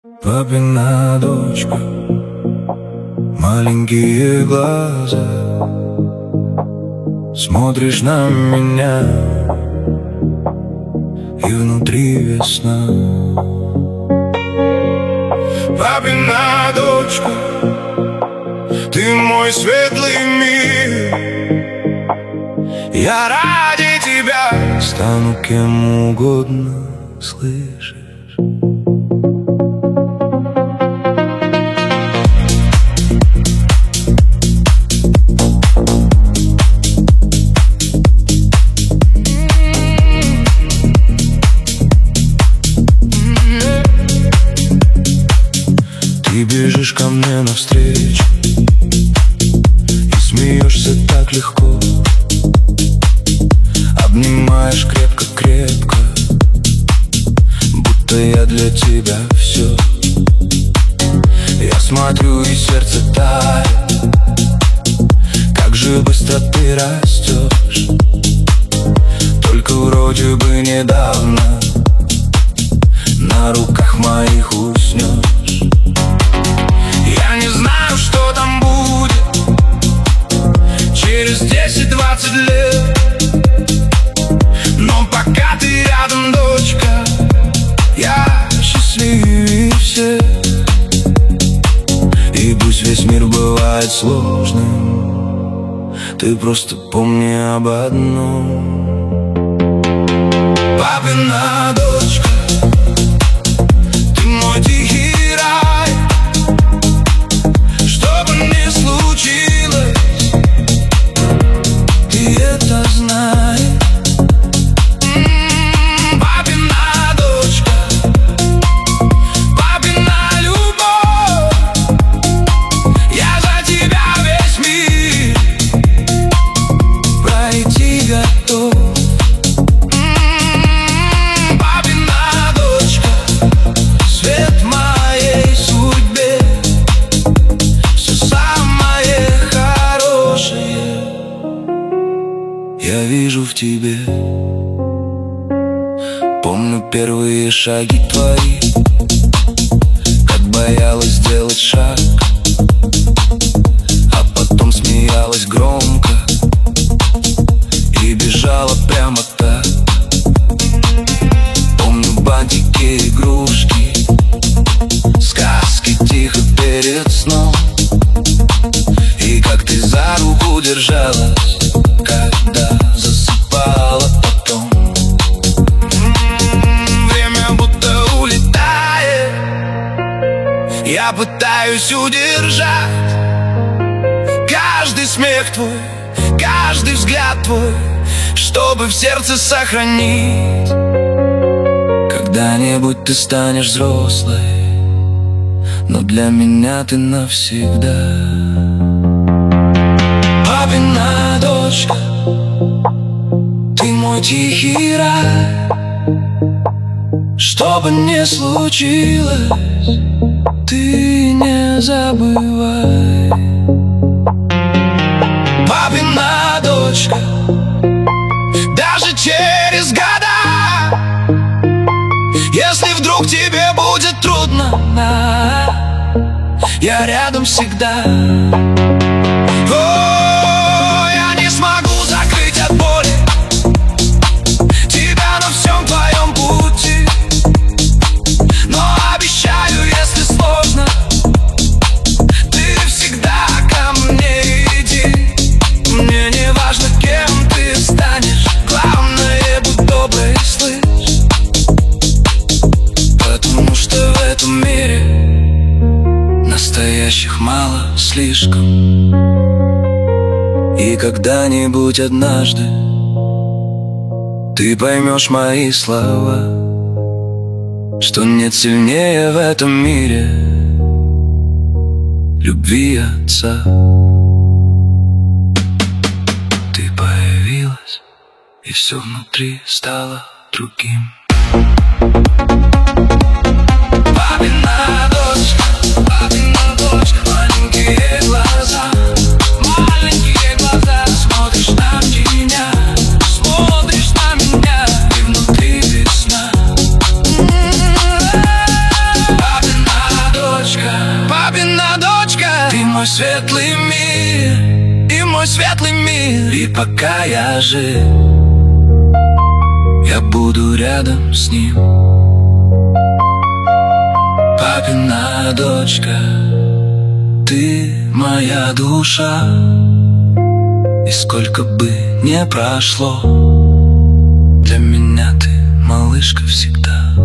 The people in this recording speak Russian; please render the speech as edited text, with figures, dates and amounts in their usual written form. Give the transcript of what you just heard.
Папина дочка, маленькие глаза, смотришь на меня, и внутри весна. Папина дочка, ты мой светлый мир. Я ради тебя стану кем угодно, слышишь? Ты бежишь ко мне навстречу и смеешься так легко, обнимаешь крепко-крепко, будто я для тебя все. Я смотрю, и сердце тает, как же быстро ты растешь. Только вроде бы недавно на руках моих уснешь. Я не знаю, что там будет через 10-20 лет, но пока ты рядом, дочка, я счастливее всех. И пусть весь мир бывает сложным, ты просто помни об одном. Папина дочка, ты мой тихий рай. Что бы ни случилось, ты это знаешь. Папина дочка, папина любовь, я за тебя весь мир пройти готов. Папина дочка, свет моей судьбе, все самое хорошее я вижу в тебе. Помню первые шаги твои, как боялась сделать шаг, а потом смеялась громко и бежала прямо так. Помню бантики, игрушки, сказки тихо перед сном, и как ты за руку держалась, когда засыпала потом. Время будто улетает, я пытаюсь удержать каждый смех твой, каждый взгляд твой, чтобы в сердце сохранить. Когда-нибудь ты станешь взрослой, но для меня ты навсегда. Папина дочка, ты мой тихий рай. Что бы ни случилось, ты не забывай. Папина дочка, даже через года, если вдруг тебе будет трудно, я рядом всегда. О, я не смогу закрыть от боли тебя на всем твоем пути, но обещаю, если сложно, ты всегда ко мне иди. Мне не важно, кем ты станешь, главное, будь доброй, слышь. Потому что в этом мире настоящих мало слишком. И когда-нибудь однажды ты поймешь мои слова, что нет сильнее в этом мире любви отца. Ты появилась, и все внутри стало другим. Папина дочка, маленькие глаза, смотришь на меня, и внутри весна. Папина мой светлый мир, и мой светлый мир. И пока я жив, я буду рядом с ним. Папина дочка, ты моя душа, и сколько бы ни прошло, для меня ты, малышка, всегда.